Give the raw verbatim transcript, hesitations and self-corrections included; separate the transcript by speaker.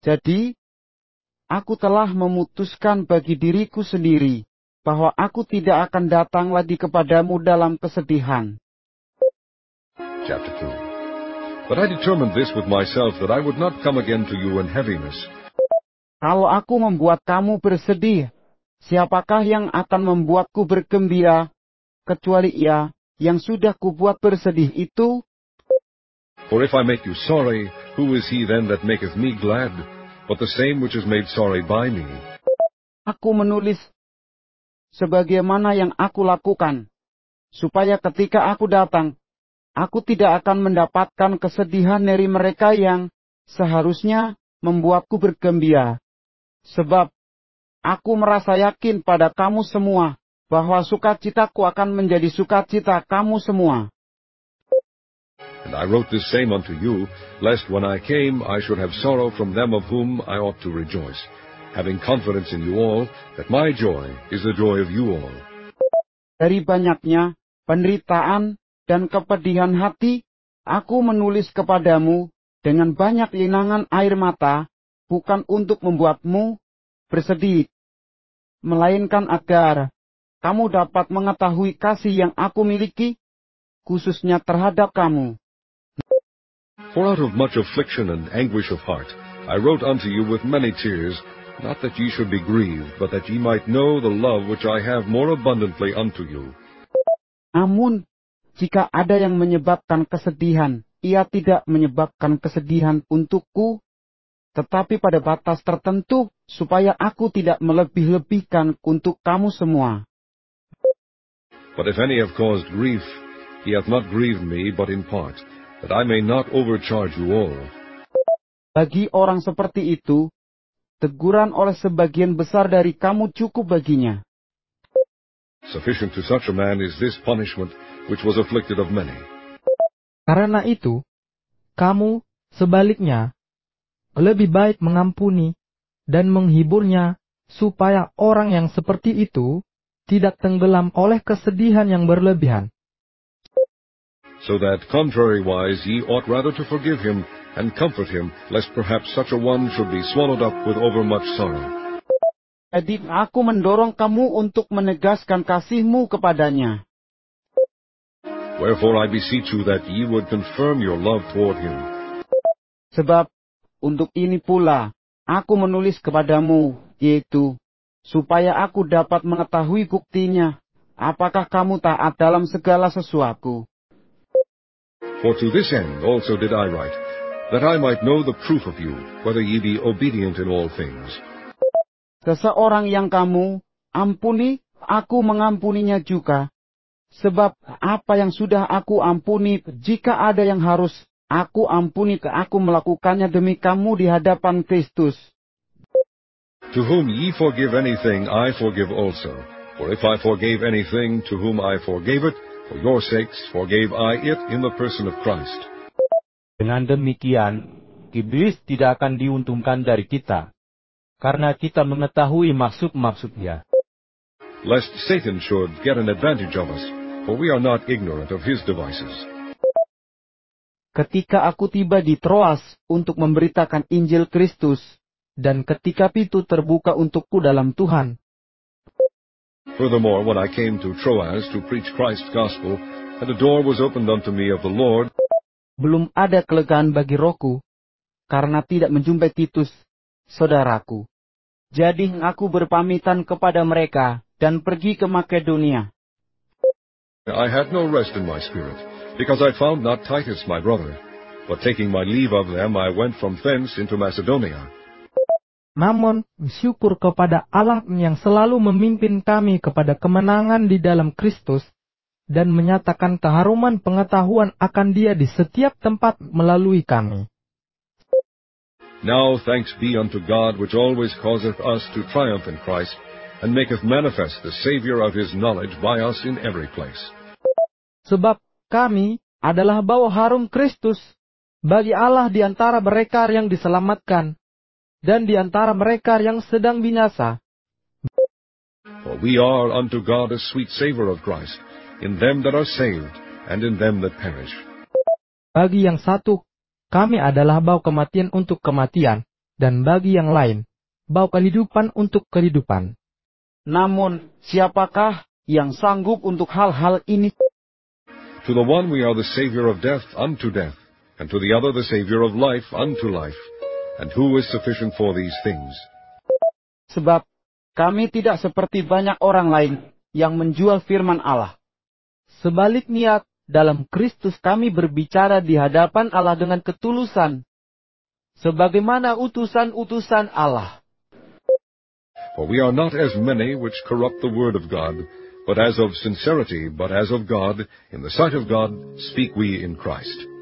Speaker 1: Jadi, aku telah memutuskan bagi diriku sendiri, bahwa aku tidak akan datang lagi kepadamu dalam kesedihan.
Speaker 2: Chapter two. But I determined this with myself, that I would not come again to you in heaviness.
Speaker 1: Kalau aku membuat kamu bersedih, siapakah yang akan membuatku bergembira, kecuali Ia yang sudah kubuat bersedih itu?
Speaker 2: For if I make you sorry, who is he then that maketh me glad, but the same which is made sorry by me?
Speaker 1: Aku menulis sebagaimana yang aku lakukan, supaya ketika aku datang, aku tidak akan mendapatkan kesedihan dari mereka yang seharusnya membuatku bergembira. Sebab aku merasa yakin pada kamu semua, bahwa sukacitaku akan menjadi sukacita kamu semua.
Speaker 2: And I wrote this same unto you, lest when I came I should have sorrow from them of whom I ought to rejoice, having confidence in you all, that my joy is the joy of you all.
Speaker 1: Dari banyaknya penderitaan dan kepedihan hati, aku menulis kepadamu dengan banyak linangan air mata, bukan untuk membuatmu bersedih, melainkan agar kamu dapat mengetahui kasih yang aku miliki, khususnya terhadap kamu.
Speaker 2: For out of much affliction and anguish of heart, I wrote unto you with many tears, not that ye should be grieved, but that ye might know the love which I have more abundantly unto you.
Speaker 1: Namun, jika ada yang menyebabkan kesedihan, ia tidak menyebabkan kesedihan untukku, tetapi pada batas tertentu, supaya aku tidak melebih-lebihkan untuk kamu semua.
Speaker 2: But if any have caused grief, he hath not grieved me, but in part, that I may not overcharge you all.
Speaker 1: Bagi orang seperti itu, teguran oleh sebagian besar dari kamu cukup baginya.
Speaker 2: Sufficient to such a man is this punishment, which was afflicted of many.
Speaker 3: Karena itu, kamu, sebaliknya, lebih baik mengampuni dan menghiburnya, supaya orang yang seperti itu tidak tenggelam oleh kesedihan yang berlebihan.
Speaker 2: So that contrariwise ye ought rather to forgive him, and comfort him, lest perhaps such a one should be swallowed up with overmuch sorrow.
Speaker 1: Jadi aku mendorong kamu untuk menegaskan kasihmu kepadanya.
Speaker 2: Wherefore I beseech you that ye would confirm your love toward him.
Speaker 1: Sebab, untuk ini pula, aku menulis kepadamu, yaitu, supaya aku dapat mengetahui buktinya, apakah kamu taat dalam segala sesuatu.
Speaker 2: For to this end also did I write, that I might know the proof of you, whether ye be obedient in all things.
Speaker 1: Seseorang yang kamu ampuni, aku mengampuninya juga. Sebab apa yang sudah aku ampuni, jika ada yang harus aku ampuni, ke aku melakukannya demi kamu di hadapan Kristus.
Speaker 2: To whom ye forgive anything, I forgive also. For if I forgave anything, to whom I forgave it, for your sakes forgave I it in the person of Christ.
Speaker 4: Dengan demikian, iblis tidak akan diuntungkan dari kita, karena kita mengetahui maksud-maksudnya.
Speaker 2: Lest Satan should get an advantage of us, for we are not ignorant of his devices.
Speaker 1: Ketika aku tiba di Troas untuk memberitakan Injil Kristus, dan ketika pintu terbuka untukku dalam Tuhan.
Speaker 2: Furthermore, when I came to Troas to preach Christ's gospel, and a door was opened unto me of the Lord,
Speaker 1: belum ada kelegaan bagi rohku, karena tidak menjumpai Titus, saudaraku. Jadi aku berpamitan kepada mereka, dan pergi ke Makedonia.
Speaker 2: I had no rest in my spirit, because I found not Titus my brother, but taking my leave of them, I went from thence into Macedonia.
Speaker 3: Namun, syukur kepada Allah yang selalu memimpin kami kepada kemenangan di dalam Kristus, dan menyatakan keharuman pengetahuan akan Dia di setiap tempat melalui kami.
Speaker 2: Now thanks be unto God, which always causeth us to triumph in Christ, and maketh manifest the Savior of his knowledge by us in every place.
Speaker 3: Sebab kami adalah bau harum Kristus bagi Allah di antara mereka yang diselamatkan, dan di antara mereka yang sedang binasa.
Speaker 2: For we are unto God a sweet savor of Christ, in them that are saved, and in them that perish.
Speaker 3: Bagi yang satu, kami adalah bau kematian untuk kematian, dan bagi yang lain, bau kehidupan untuk kehidupan.
Speaker 1: Namun, siapakah yang sanggup untuk hal-hal ini?
Speaker 2: To the one we are the Savior of death unto death, and to the other the Savior of life unto life. And who is sufficient for these things?
Speaker 1: Sebab kami tidak seperti banyak orang lain yang menjual firman Allah. Sebaliknya, dalam Kristus kami berbicara di hadapan Allah dengan ketulusan, sebagaimana utusan-utusan Allah.
Speaker 2: For we are not as many which corrupt the word of God, but as of sincerity, but as of God, in the sight of God, speak we in Christ.